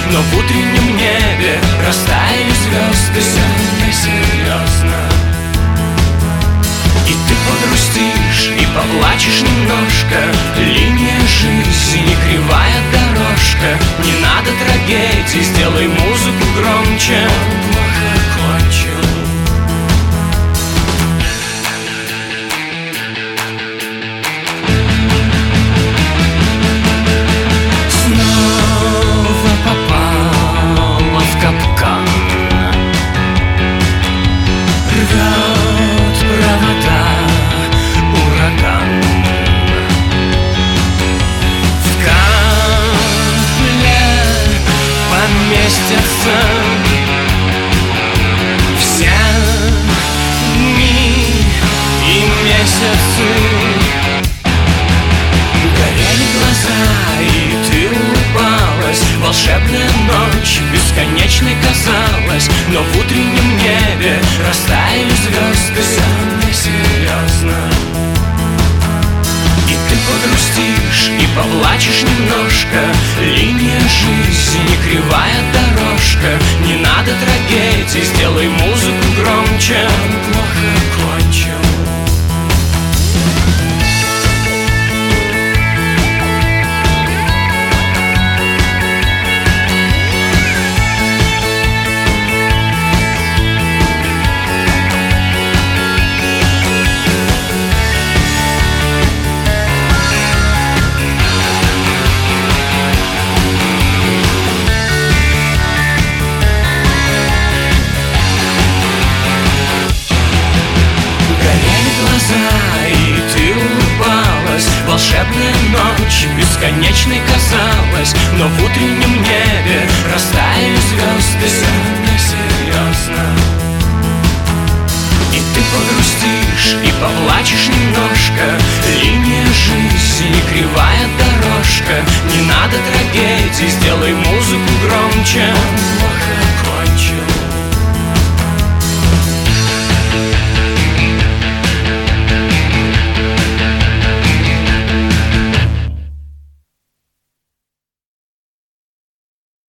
но в утреннем небе растаяли звезды. Все несерьезно. И ты погрустишь и поплачешь немножко. Линия жизни, кривая дорожка. Не надо трагедий, сделай музыку громче. Он плохо кончил. Снова попала в капкан. Рвет провода ураган. В капле поместятся все дни и месяцы. Горели глаза, и ты улыбалась. Волшебная ночь бесконечной казалась, но в утреннем небе растаяли звезды. Все несерьезно. И ты погрустишь и поплачешь немножко. Линия жизни, кривая дорожка. Не надо трагедий, сделай музыку громче. Он плохо кончил. И ты улыбалась. Волшебная ночь бесконечной казалась, но в утреннем небе растаяли звезды. Все несерьезно. И ты погрустишь и поплачешь немножко. Линия жизни, кривая дорожка. Не надо трагедий, сделай музыку громче.